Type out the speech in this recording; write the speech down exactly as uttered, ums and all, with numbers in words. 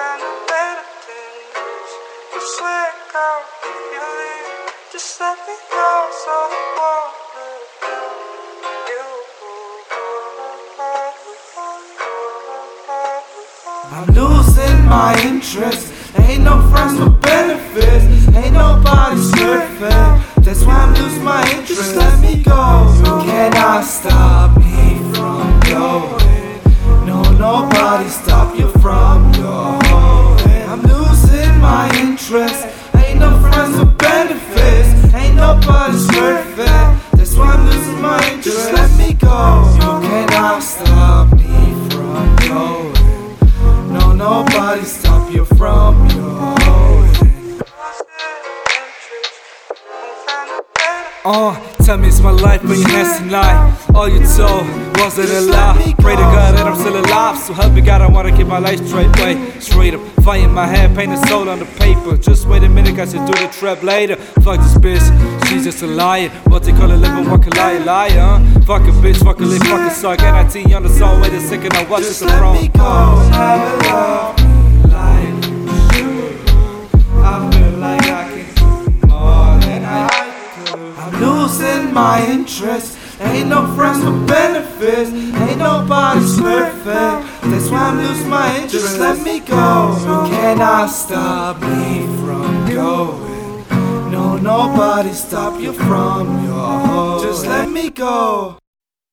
find a better days. You swear, girl, if you leave, just let me know so I won't let you. I'm losing my interest. Ain't no friends with benefits. Ain't nobody's perfect. That's why I'm losing my interest. Just let me go. You cannot stop me from going. No, nobody stop you from going. I'm losing my interest. Ain't no friends with benefits. Ain't nobody's perfect. That's why I'm losing my interest. Just let me go. You cannot stop me from going. No, nobody stop you from your going. Uh, tell me it's my life, but your hands tonight. All you told was it a lie. Pray to God that I'm still alive, so help me God, I wanna keep my life straight. Way straight up, fire in my head, paint a soul on the paper. Just wait a minute, I should do the trap later. Fuck this bitch, she's just a liar. What they call a living, walk a liar, liar, huh? Fuck a bitch, fuck a lick, fuck a suck. N I T on the song, wait a second, I watch this from. Just let me go, never love me like you should. I feel like I can do more than I could. I'm losing my interest. Ain't no friends with benefits. Ain't nobody's perfect. That's why I'm losing my interest. Just let me go. You cannot stop me from going. No, nobody stop you from your home. Just let me go.